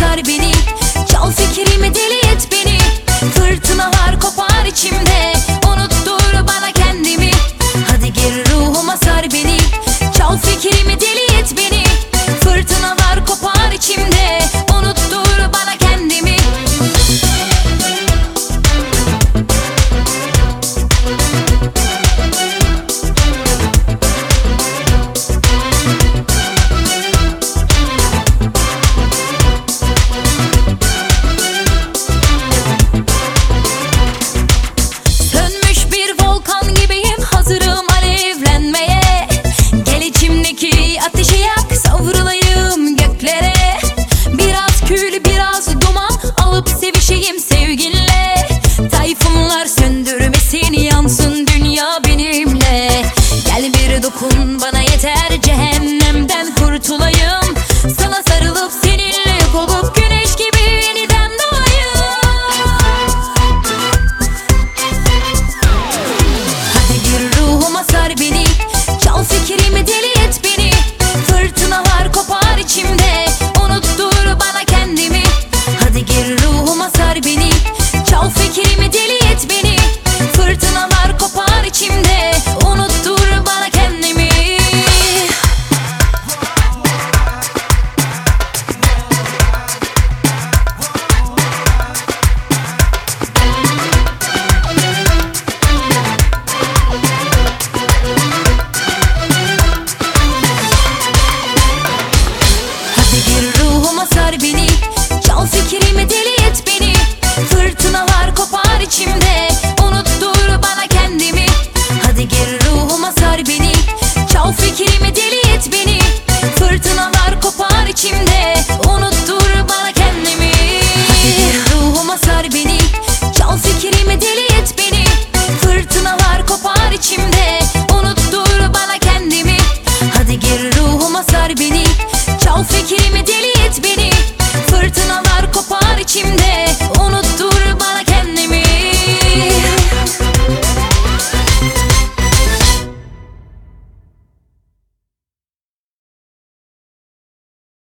sar beni. Çal fikrimi, deli et beni. Fırtınalar kopar içimde, unuttur bana kendimi. Hadi gir ruhuma, sar beni. Çal fikrimi, deli et beni. Fırtınalar kopar içimde, unuttur bana kendimi. Sönmüş bir volkan gibiyim, hazırım alevlenmeye. Gel içimdeki ateşi yak, savrulayım göklere. Biraz kül biraz duman alıp sevişeyim sevginle. Tayfunlar söndürmesin, yansın dünya benimle. Gel bir dokun bana yeter, cehennemden kurtulayım. Sana sarılıp seninle yok olup güneş gibi yeniden doğayım. Hadi gir ruhuma, sar beni. Çal fikrimi, deli et beni. Fırtınalar kopar içimde, unuttur bana kendimi. Hadi gir ruhuma, sar beni. Çal fikrimi, deli et beni. Fırtınalar kopar içimde, unuttur bana kendimi. Hadi gir ruhuma, sar beni.